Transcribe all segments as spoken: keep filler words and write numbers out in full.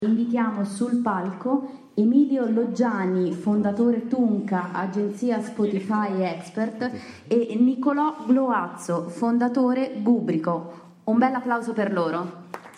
Invitiamo sul palco Emilio Loggiani, fondatore Tunca, agenzia Spotify Expert, e Nicolò Gloazzo, fondatore Bubrico. Un bel applauso per loro.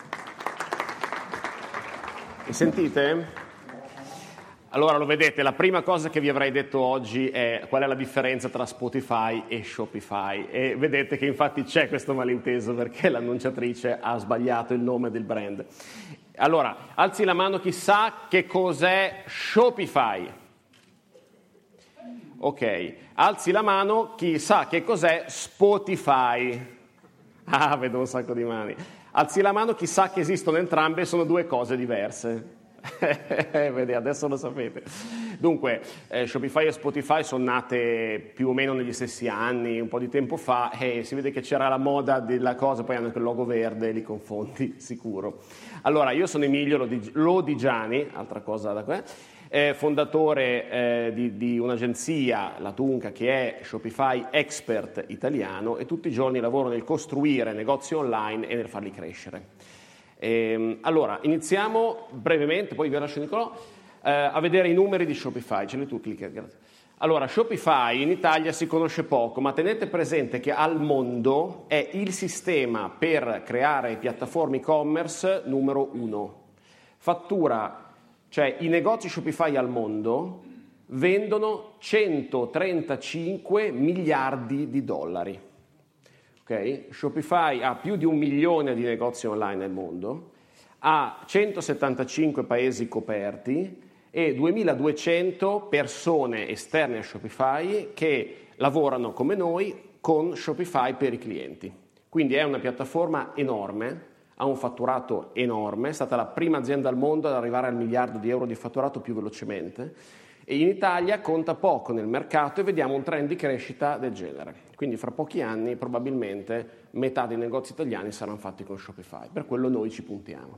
Mi sentite? Allora, lo vedete, la prima cosa che vi avrei detto oggi è qual è la differenza tra Spotify e Shopify, e vedete che infatti c'è questo malinteso perché l'annunciatrice ha sbagliato il nome del brand. Allora, alzi la mano chi sa che cos'è Shopify. Ok, alzi la mano chi sa che cos'è Spotify. Ah, vedo un sacco di mani. Alzi la mano chi sa che esistono entrambe, sono due cose diverse. Vedi, adesso lo sapete. Dunque, eh, Shopify e Spotify sono nate più o meno negli stessi anni, un po' di tempo fa, e si vede che c'era la moda della cosa, poi hanno anche il logo verde, li confondi sicuro. Allora, io sono Emilio Lodi- Lodigiani, altra cosa da qua, eh, fondatore eh, di, di un'agenzia, la Tunca, che è Shopify Expert italiano, e tutti i giorni lavoro nel costruire negozi online e nel farli crescere. E, allora, iniziamo brevemente, poi vi lascio Nicolò, eh, a vedere i numeri di Shopify. Ce li tu, cliccate, grazie. Allora, Shopify in Italia si conosce poco, ma tenete presente che al mondo è il sistema per creare piattaforme e-commerce numero uno. Fattura, cioè i negozi Shopify al mondo vendono centotrentacinque miliardi di dollari. Okay? Shopify ha più di un milione di negozi online nel mondo, ha centosettantacinque paesi coperti e duemiladuecento persone esterne a Shopify che lavorano come noi con Shopify per i clienti. Quindi è una piattaforma enorme, ha un fatturato enorme, è stata la prima azienda al mondo ad arrivare al miliardo di euro di fatturato più velocemente, e in Italia conta poco nel mercato e vediamo un trend di crescita del genere. Quindi fra pochi anni probabilmente metà dei negozi italiani saranno fatti con Shopify, per quello noi ci puntiamo.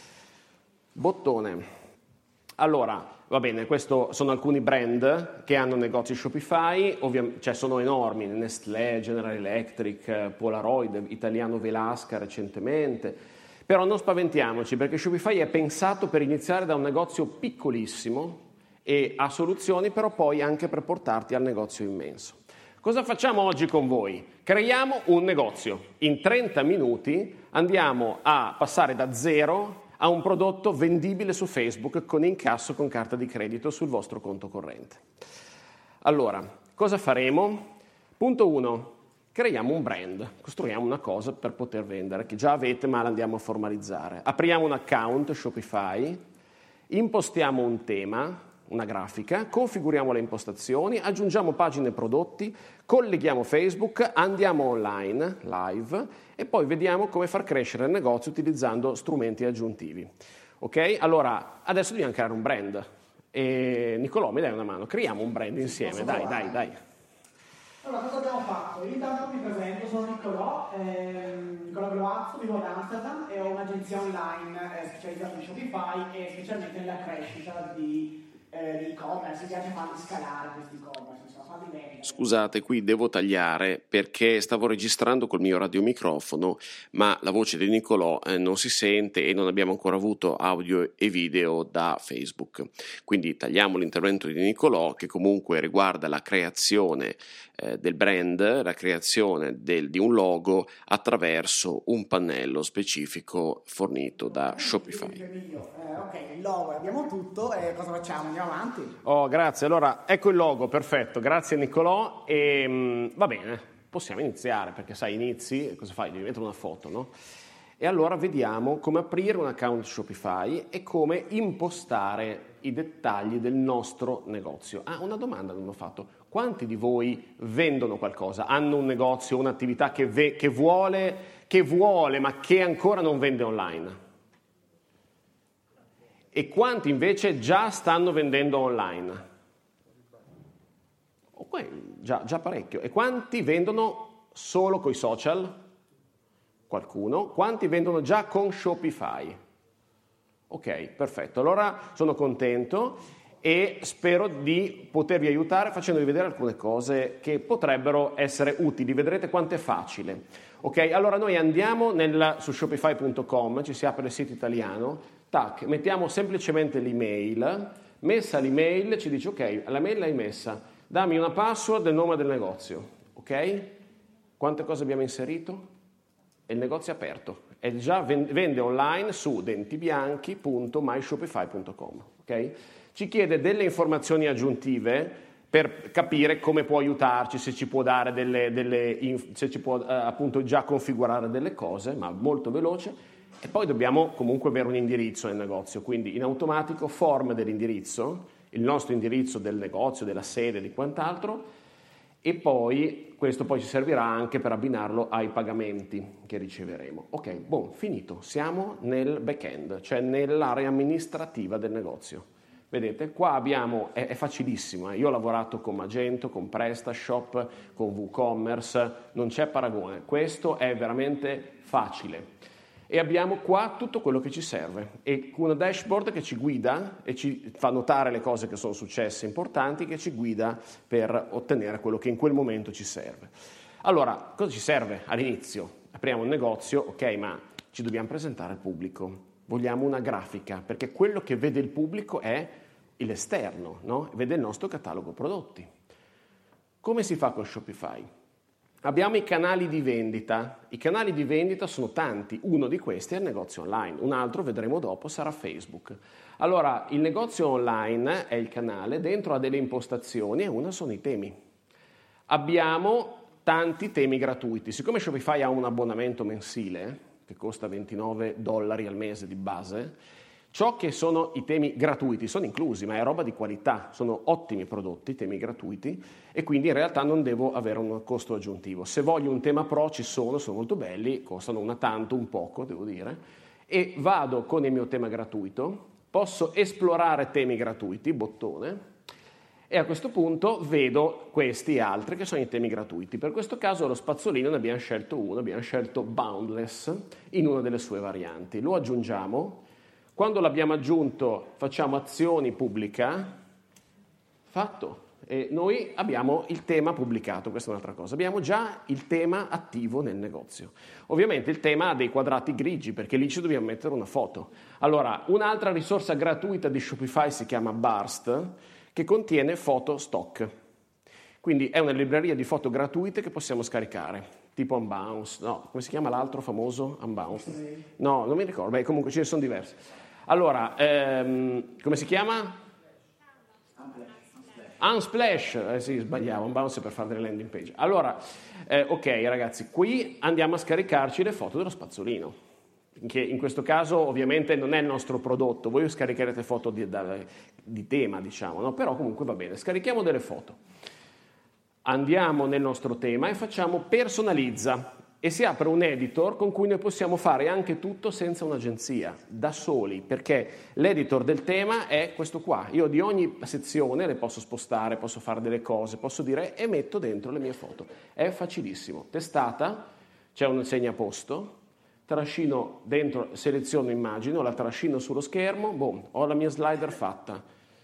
Bottone. Allora, va bene, questi sono alcuni brand che hanno negozi Shopify, ovviamente, cioè sono enormi, Nestlé, General Electric, Polaroid, Italiano Velasca recentemente, però non spaventiamoci perché Shopify è pensato per iniziare da un negozio piccolissimo e ha soluzioni però poi anche per portarti al negozio immenso. Cosa facciamo oggi con voi? Creiamo un negozio. In trenta minuti andiamo a passare da zero a un prodotto vendibile su Facebook con incasso con carta di credito sul vostro conto corrente. Allora, cosa faremo? Punto uno, creiamo un brand, costruiamo una cosa per poter vendere, che già avete ma la andiamo a formalizzare. Apriamo un account Shopify, impostiamo un tema, una grafica, configuriamo le impostazioni, aggiungiamo pagine e prodotti, colleghiamo Facebook, andiamo online, live, e poi vediamo come far crescere il negozio utilizzando strumenti aggiuntivi. Ok? Allora, adesso dobbiamo creare un brand. E Nicolò, mi dai una mano? Creiamo un brand insieme, dai, dai, dai. Allora, cosa abbiamo fatto? Io intanto mi presento, sono Nicolò, ehm, Nicolò Gloazzo, vivo ad Amsterdam e ho un'agenzia online eh, specializzata in Shopify e specialmente nella crescita di di e-commerce, mi piace farli scalare questi e-commerce, insomma, farli bene. Scusate, qui devo tagliare perché stavo registrando col mio radiomicrofono, ma la voce di Nicolò eh, non si sente e non abbiamo ancora avuto audio e video da Facebook. Quindi tagliamo l'intervento di Nicolò, che comunque riguarda la creazione eh, del brand, la creazione del, di un logo attraverso un pannello specifico fornito da Shopify. Eh, ok, il logo abbiamo tutto, e cosa facciamo? Andiamo avanti? Oh, grazie. Allora, ecco il logo, perfetto. Grazie Nicolò. E, mh, va bene, possiamo iniziare, perché sai, inizi, cosa fai? Devi mettere una foto, no? E allora vediamo come aprire un account Shopify e come impostare i dettagli del nostro negozio. Ah, una domanda non ho fatto. Quanti di voi vendono qualcosa? Hanno un negozio, un'attività che, ve- che vuole, che vuole, ma che ancora non vende online? E quanti invece già stanno vendendo online? Oh, già, già parecchio. E quanti vendono solo coi social? Qualcuno. Quanti vendono già con Shopify? Ok, perfetto. Allora sono contento e spero di potervi aiutare facendovi vedere alcune cose che potrebbero essere utili. Vedrete quanto è facile. Ok, allora noi andiamo nel, su shopify punto com, ci si apre il sito italiano, tac, mettiamo semplicemente l'email, messa l'email ci dice ok, la mail l'hai messa, dammi una password del nome del negozio, ok? Quante cose abbiamo inserito? E il negozio è aperto, e già vende online su dentibianchi punto my shopify punto com, ok? Ci chiede delle informazioni aggiuntive per capire come può aiutarci, se ci può dare delle, delle se ci può eh, appunto già configurare delle cose, ma molto veloce, e poi dobbiamo comunque avere un indirizzo nel negozio, quindi in automatico form dell'indirizzo, il nostro indirizzo del negozio, della sede, di quant'altro, e poi questo poi ci servirà anche per abbinarlo ai pagamenti che riceveremo. Ok, buon, finito, siamo nel back-end, cioè nell'area amministrativa del negozio. Vedete, qua abbiamo, è, è facilissimo, eh. Io ho lavorato con Magento, con PrestaShop, con WooCommerce, non c'è paragone, questo è veramente facile. E abbiamo qua tutto quello che ci serve, e una dashboard che ci guida e ci fa notare le cose che sono successe importanti, che ci guida per ottenere quello che in quel momento ci serve. Allora, cosa ci serve all'inizio? Apriamo un negozio, ok, ma ci dobbiamo presentare al pubblico, vogliamo una grafica, perché quello che vede il pubblico è l'esterno, no? Vede il nostro catalogo prodotti. Come si fa con Shopify? Abbiamo i canali di vendita. I canali di vendita sono tanti, uno di questi è il negozio online, un altro, vedremo dopo, sarà Facebook. Allora, il negozio online è il canale, dentro ha delle impostazioni e una sono i temi. Abbiamo tanti temi gratuiti. Siccome Shopify ha un abbonamento mensile, che costa ventinove dollari al mese di base, ciò che sono i temi gratuiti sono inclusi, ma è roba di qualità, sono ottimi prodotti, temi gratuiti, e quindi in realtà non devo avere un costo aggiuntivo. Se voglio un tema pro ci sono, sono molto belli, costano una tanto, un poco, devo dire, e vado con il mio tema gratuito, posso esplorare temi gratuiti, bottone, e a questo punto vedo questi e altri che sono i temi gratuiti. Per questo caso lo spazzolino ne abbiamo scelto uno, abbiamo scelto Boundless in una delle sue varianti. Lo aggiungiamo. Quando l'abbiamo aggiunto facciamo azioni pubblica, fatto, e noi abbiamo il tema pubblicato, questa è un'altra cosa, abbiamo già il tema attivo nel negozio. Ovviamente il tema ha dei quadrati grigi perché lì ci dobbiamo mettere una foto. Allora, un'altra risorsa gratuita di Shopify si chiama Burst, che contiene foto stock, quindi è una libreria di foto gratuite che possiamo scaricare. Tipo Unbounce, no, come si chiama l'altro famoso? Unbounce? No, non mi ricordo, beh, comunque ce ne sono diversi. Allora, ehm, come si chiama? Unsplash, eh sì, sbagliavo, Unbounce per fare delle landing page. Allora, eh, ok ragazzi, qui andiamo a scaricarci le foto dello spazzolino, che in questo caso ovviamente non è il nostro prodotto, voi scaricherete foto di, da, di tema, diciamo, no? Però comunque va bene, scarichiamo delle foto. Andiamo nel nostro tema e facciamo personalizza e si apre un editor con cui noi possiamo fare anche tutto senza un'agenzia, da soli, perché l'editor del tema è questo qua. Io di ogni sezione le posso spostare, posso fare delle cose, posso dire e metto dentro le mie foto. È facilissimo. Testata, c'è un segnaposto, trascino dentro, seleziono immagine, la trascino sullo schermo, boom, ho la mia slider fatta.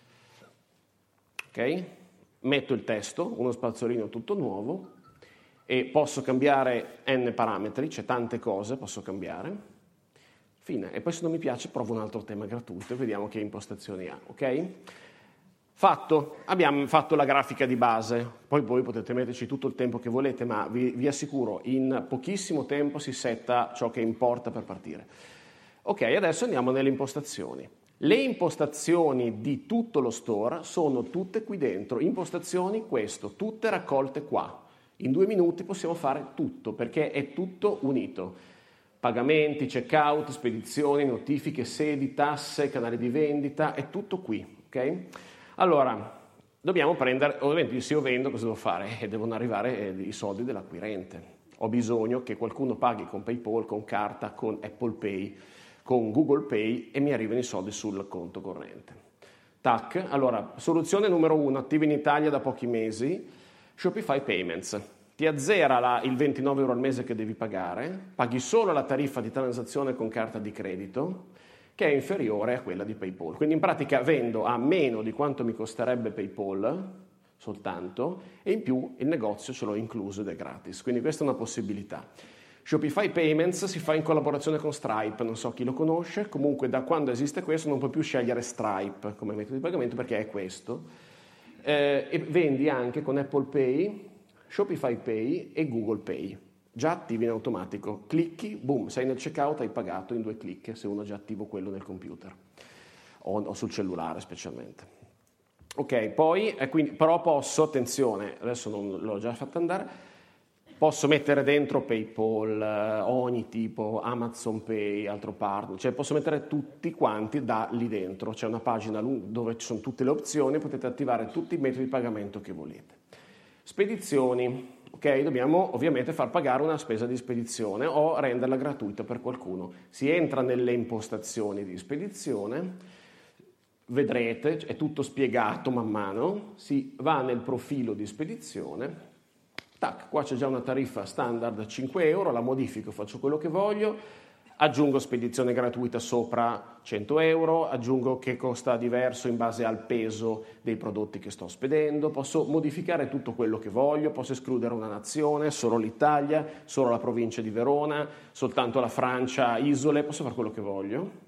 Ok? Metto il testo, uno spazzolino tutto nuovo, e posso cambiare n parametri, c'è tante cose, posso cambiare. Fine. E poi se non mi piace provo un altro tema gratuito e vediamo che impostazioni ha, ok? Fatto, abbiamo fatto la grafica di base, poi voi potete metterci tutto il tempo che volete, ma vi, vi assicuro, in pochissimo tempo si setta ciò che importa per partire. Ok, adesso andiamo nelle impostazioni. Le impostazioni di tutto lo store sono tutte qui dentro, impostazioni questo, tutte raccolte qua. In due minuti possiamo fare tutto, perché è tutto unito. Pagamenti, checkout, spedizioni, notifiche, sedi, tasse, canali di vendita, è tutto qui, ok? Allora, dobbiamo prendere, ovviamente se io vendo cosa devo fare? Eh, devono arrivare eh, i soldi dell'acquirente. Ho bisogno che qualcuno paghi con PayPal, con carta, con Apple Pay, con Google Pay e mi arrivino i soldi sul conto corrente. Tac, allora, soluzione numero uno, attiva in Italia da pochi mesi, Shopify Payments. Ti azzera la, il ventinove euro al mese che devi pagare, paghi solo la tariffa di transazione con carta di credito, che è inferiore a quella di PayPal. Quindi in pratica vendo a meno di quanto mi costerebbe PayPal soltanto, e in più il negozio ce l'ho incluso ed è gratis. Quindi questa è una possibilità. Shopify Payments si fa in collaborazione con Stripe, non so chi lo conosce, comunque da quando esiste questo non puoi più scegliere Stripe come metodo di pagamento perché è questo. Eh, e vendi anche con Apple Pay, Shopify Pay e Google Pay, già attivi in automatico. Clicchi, boom, sei nel checkout, hai pagato in due clic se uno ha già attivo quello nel computer o, o sul cellulare specialmente. Ok, poi, eh, quindi, però posso, attenzione, adesso non l'ho già fatto andare, posso mettere dentro PayPal, eh, ogni tipo, Amazon Pay, altro partner, cioè posso mettere tutti quanti da lì dentro. C'è una pagina dove ci sono tutte le opzioni, potete attivare tutti i metodi di pagamento che volete. Spedizioni, ok, dobbiamo ovviamente far pagare una spesa di spedizione o renderla gratuita per qualcuno. Si entra nelle impostazioni di spedizione, vedrete, è tutto spiegato man mano, si va nel profilo di spedizione, tac, qua c'è già una tariffa standard cinque euro, la modifico, faccio quello che voglio, aggiungo spedizione gratuita sopra cento euro, aggiungo che costa diverso in base al peso dei prodotti che sto spedendo, posso modificare tutto quello che voglio, posso escludere una nazione, solo l'Italia, solo la provincia di Verona, soltanto la Francia, isole, posso fare quello che voglio.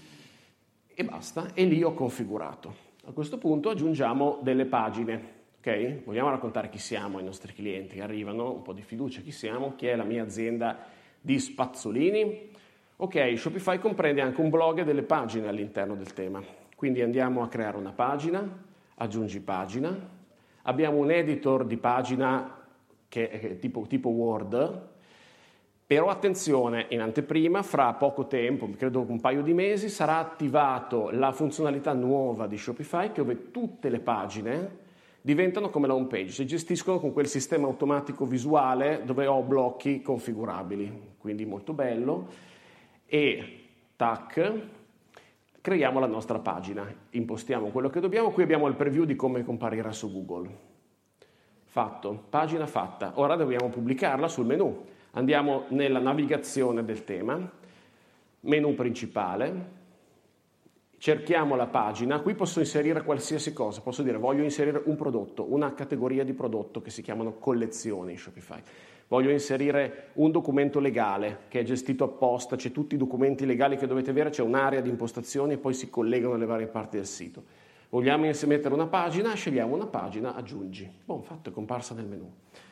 E basta, e lì ho configurato. A questo punto aggiungiamo delle pagine, ok? Vogliamo raccontare chi siamo ai nostri clienti che arrivano, un po' di fiducia, chi siamo, chi è la mia azienda di spazzolini. Ok, Shopify comprende anche un blog e delle pagine all'interno del tema. Quindi andiamo a creare una pagina, aggiungi pagina, abbiamo un editor di pagina che è tipo, tipo Word. Però attenzione, in anteprima, fra poco tempo, credo un paio di mesi, sarà attivato la funzionalità nuova di Shopify dove tutte le pagine diventano come la home page, si gestiscono con quel sistema automatico visuale dove ho blocchi configurabili, quindi molto bello. E tac, creiamo la nostra pagina, impostiamo quello che dobbiamo, qui abbiamo il preview di come comparirà su Google. Fatto, pagina fatta, ora dobbiamo pubblicarla sul menu. Andiamo nella navigazione del tema, menu principale, cerchiamo la pagina, qui posso inserire qualsiasi cosa, posso dire voglio inserire un prodotto, una categoria di prodotto che si chiamano collezioni in Shopify, voglio inserire un documento legale che è gestito apposta, c'è tutti i documenti legali che dovete avere, c'è un'area di impostazioni e poi si collegano alle varie parti del sito. Vogliamo mettere una pagina, scegliamo una pagina, aggiungi, buon fatto, è comparsa nel menu.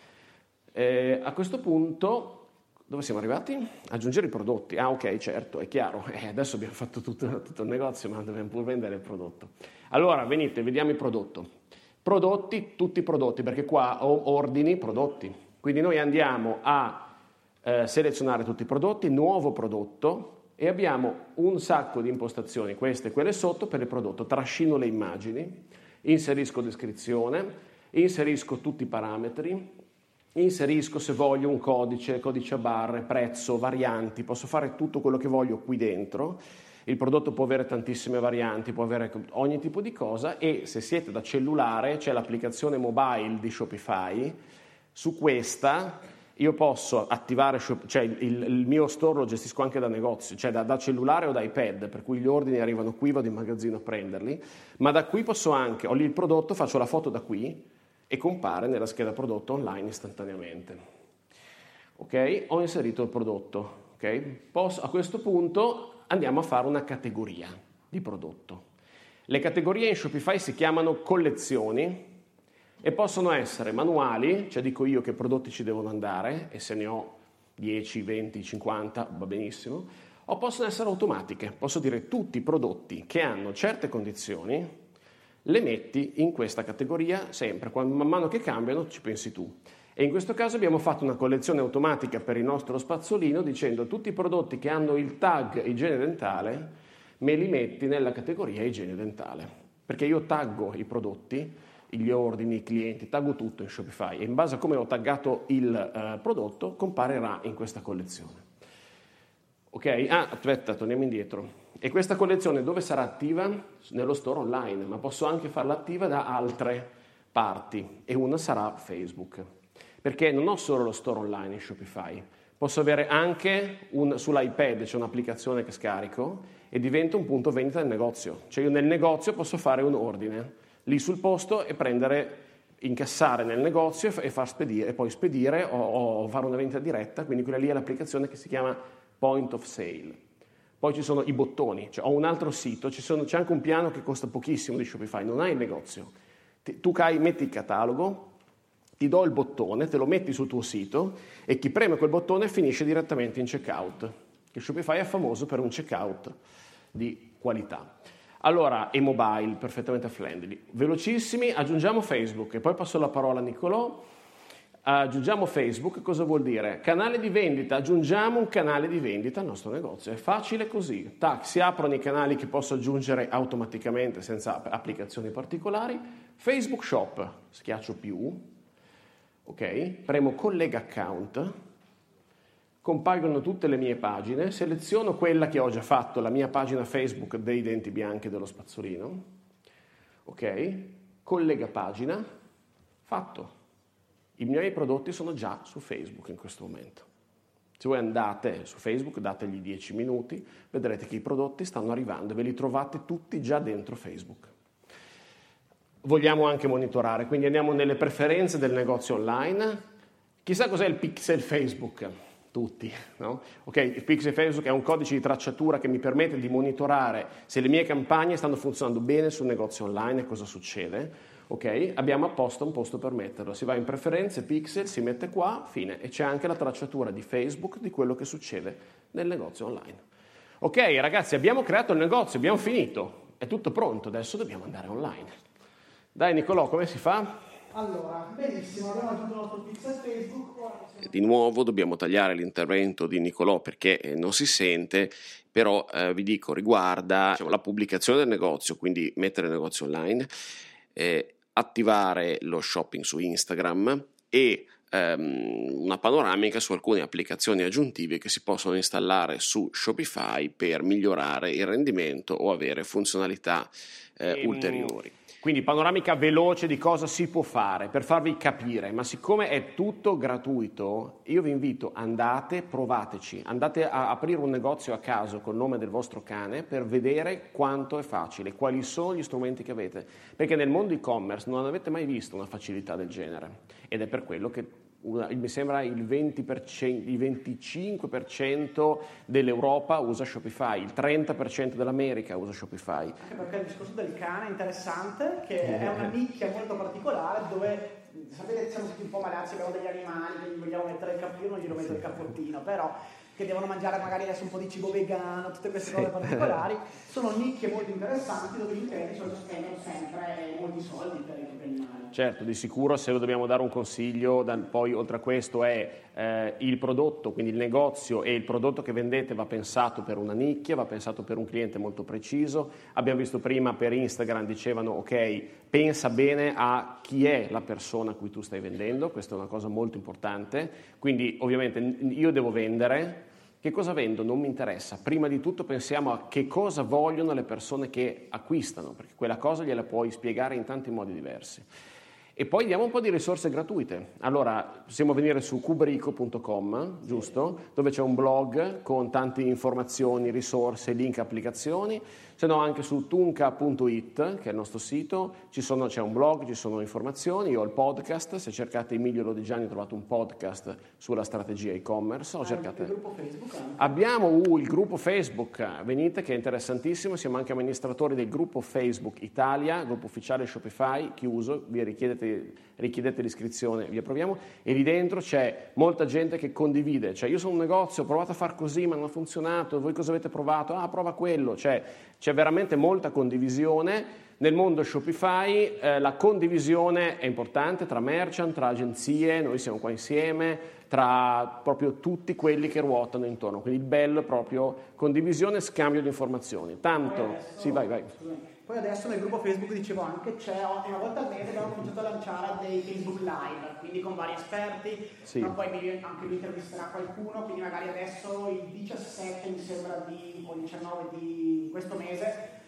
Eh, a questo punto, dove siamo arrivati? Aggiungere i prodotti. Ah, ok, certo, è chiaro. Eh, adesso abbiamo fatto tutto, tutto il negozio, ma dobbiamo pure vendere il prodotto. Allora, venite, vediamo il prodotto. Prodotti, tutti i prodotti, perché qua ho ordini, prodotti. Quindi noi andiamo a eh, selezionare tutti i prodotti, nuovo prodotto, e abbiamo un sacco di impostazioni, queste e quelle sotto, per il prodotto. Trascino le immagini, inserisco descrizione, inserisco tutti i parametri, inserisco se voglio un codice, codice a barre, prezzo, varianti, posso fare tutto quello che voglio qui dentro. Il prodotto può avere tantissime varianti, può avere ogni tipo di cosa e se siete da cellulare c'è l'applicazione mobile di Shopify, su questa io posso attivare, cioè il, il mio store lo gestisco anche da negozio, cioè da, da cellulare o da iPad, per cui gli ordini arrivano qui, vado in magazzino a prenderli, ma da qui posso anche, ho lì il prodotto, faccio la foto da qui, e compare nella scheda prodotto online istantaneamente. Ok? Ho inserito il prodotto. Ok? Posso, a questo punto andiamo a fare una categoria di prodotto. Le categorie in Shopify si chiamano collezioni e possono essere manuali, cioè dico io che prodotti ci devono andare e se ne ho dieci, venti, cinquanta va benissimo, o possono essere automatiche. Posso dire tutti i prodotti che hanno certe condizioni le metti in questa categoria sempre, quando, man mano che cambiano ci pensi tu. E in questo caso abbiamo fatto una collezione automatica per il nostro spazzolino dicendo tutti i prodotti che hanno il tag igiene dentale me li metti nella categoria igiene dentale, perché io taggo i prodotti, gli ordini, i clienti, taggo tutto in Shopify e in base a come ho taggato il uh, prodotto comparirà in questa collezione. Ok? Ah, aspetta, torniamo indietro. E questa collezione dove sarà attiva? Nello store online, ma posso anche farla attiva da altre parti e una sarà Facebook, perché non ho solo lo store online in Shopify, posso avere anche un, sull'iPad c'è un'applicazione che scarico e diventa un punto vendita del negozio, cioè io nel negozio posso fare un ordine lì sul posto e prendere incassare nel negozio e far spedire, e poi spedire o, o fare una vendita diretta, quindi quella lì è l'applicazione che si chiama Point of Sale. Poi ci sono i bottoni, cioè ho un altro sito, ci sono, c'è anche un piano che costa pochissimo di Shopify, non hai il negozio. Ti, tu cai, metti il catalogo, ti do il bottone, te lo metti sul tuo sito e chi preme quel bottone finisce direttamente in checkout. Che Shopify è famoso per un checkout di qualità. Allora, e mobile, perfettamente friendly. Velocissimi, aggiungiamo Facebook e poi passo la parola a Nicolò. Aggiungiamo Facebook, cosa vuol dire? Canale di vendita, aggiungiamo un canale di vendita al nostro negozio. È facile così. Tac, si aprono i canali che posso aggiungere automaticamente senza applicazioni particolari. Facebook Shop, schiaccio più, ok, premo collega account, compaiono tutte le mie pagine, seleziono quella che ho già fatto, la mia pagina Facebook dei denti bianchi dello spazzolino, ok, collega pagina, fatto. I miei prodotti sono già su Facebook in questo momento. Se voi andate su Facebook, dategli dieci minuti, vedrete che i prodotti stanno arrivando e ve li trovate tutti già dentro Facebook. Vogliamo anche monitorare, quindi andiamo nelle preferenze del negozio online. Chissà cos'è il pixel Facebook? Tutti, no? Ok, il pixel Facebook è un codice di tracciatura che mi permette di monitorare se le mie campagne stanno funzionando bene sul negozio online e cosa succede. Ok, abbiamo apposta un posto per metterlo, si va in preferenze, pixel, si mette qua, fine, e c'è anche la tracciatura di Facebook di quello che succede nel negozio online. Ok ragazzi, abbiamo creato il negozio, abbiamo finito, è tutto pronto, adesso dobbiamo andare online. Dai Nicolò, come si fa? Allora, benissimo, abbiamo aggiunto il nostro pixel Facebook. Di nuovo dobbiamo tagliare l'intervento di Nicolò perché non si sente, però eh, vi dico, riguarda diciamo, la pubblicazione del negozio, quindi mettere il negozio online, eh, attivare lo shopping su Instagram e ehm, una panoramica su alcune applicazioni aggiuntive che si possono installare su Shopify per migliorare il rendimento o avere funzionalità eh, ehm... ulteriori. Quindi panoramica veloce di cosa si può fare per farvi capire, ma siccome è tutto gratuito, io vi invito, andate, provateci, andate a aprire un negozio a caso col nome del vostro cane per vedere quanto è facile, quali sono gli strumenti che avete, perché nel mondo e-commerce non avete mai visto una facilità del genere ed è per quello che una, mi sembra il venti per cento, il venticinque per cento dell'Europa usa Shopify, il trenta per cento dell'America usa Shopify. Anche perché il discorso del cane è interessante, che è una nicchia molto particolare dove, sapete, siamo tutti un po' malati, abbiamo degli animali, che gli vogliamo mettere il cappino, non gli devo mettere il cappottino, però che devono mangiare magari adesso un po' di cibo vegano, tutte queste cose particolari, sono nicchie molto interessanti dove gli utenti solito spendono sempre molti soldi per i animali. Certo, di sicuro se lo dobbiamo dare un consiglio, da, poi oltre a questo è eh, il prodotto, quindi il negozio e il prodotto che vendete va pensato per una nicchia, va pensato per un cliente molto preciso. Abbiamo visto prima per Instagram, dicevano ok, pensa bene a chi è la persona a cui tu stai vendendo, questa è una cosa molto importante, quindi ovviamente io devo vendere. Che cosa vendo? Non mi interessa. Prima di tutto pensiamo a che cosa vogliono le persone che acquistano, perché quella cosa gliela puoi spiegare in tanti modi diversi. E poi diamo un po' di risorse gratuite. Allora, possiamo venire su cubrico punto com, giusto? Dove c'è un blog con tante informazioni, risorse, link, applicazioni. Se no anche su tunca punto it, che è il nostro sito, ci sono, c'è un blog, ci sono informazioni, io ho il podcast, se cercate Emilio Lodigiani trovate un podcast sulla strategia e-commerce. O ah, cercate... il gruppo Facebook anche. Abbiamo uh, il gruppo Facebook, venite che è interessantissimo, siamo anche amministratori del gruppo Facebook Italia, gruppo ufficiale Shopify, chiuso, vi richiedete, richiedete l'iscrizione, vi approviamo, e lì dentro c'è molta gente che condivide, cioè io sono un negozio, ho provato a far così ma non ha funzionato, voi cosa avete provato? Ah, prova quello, cioè c'è veramente molta condivisione. Nel mondo Shopify eh, la condivisione è importante tra merchant, tra agenzie, noi siamo qua insieme, tra proprio tutti quelli che ruotano intorno, quindi il bello è proprio condivisione e scambio di informazioni. Tanto, adesso, sì vai vai. Scusami. Poi adesso nel gruppo Facebook, dicevo anche, c'è una volta al mese abbiamo cominciato a lanciare dei Facebook Live, quindi con vari esperti, sì. Ma poi anche vi intervisterà qualcuno, quindi magari adesso il diciassette mi sembra di, o diciannove di questo mese,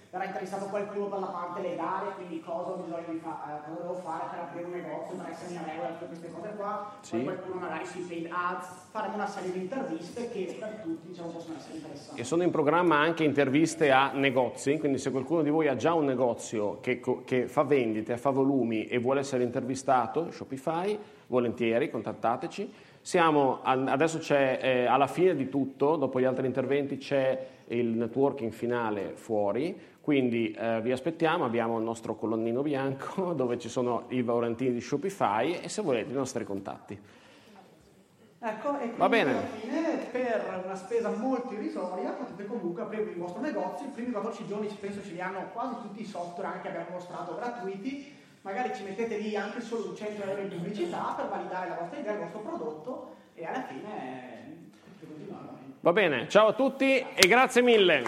verrà interessato qualcuno per la parte legale, quindi cosa ho bisogno di fare, cosa devo fare per aprire un negozio, per essere in regola, tutte queste cose qua, sì. Poi qualcuno magari sui paid ads, faremo una serie di interviste che per tutti diciamo, possono essere interessanti. E sono in programma anche interviste a negozi, quindi se qualcuno di voi ha già un negozio che, che fa vendite, fa volumi e vuole essere intervistato, Shopify, volentieri, contattateci. Siamo, adesso c'è, eh, alla fine di tutto, dopo gli altri interventi, c'è il networking finale fuori, quindi eh, vi aspettiamo, abbiamo il nostro colonnino bianco dove ci sono i volantini di Shopify e se volete i nostri contatti. Ecco, e Va bene. Alla fine, per una spesa molto irrisoria, potete comunque aprire il vostro negozio. I primi quattordici giorni penso ce li hanno quasi tutti i software anche che abbiamo mostrato gratuiti. Magari ci mettete lì anche solo cento euro di pubblicità per validare la vostra idea, il vostro prodotto e alla fine potete continuare. Va bene, ciao a tutti e grazie mille.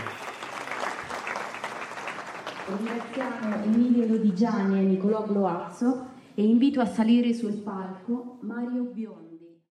Ringraziamo Emilio Lodigiani e Nicolò Gloazzo e invito a salire sul palco Mario Biondo.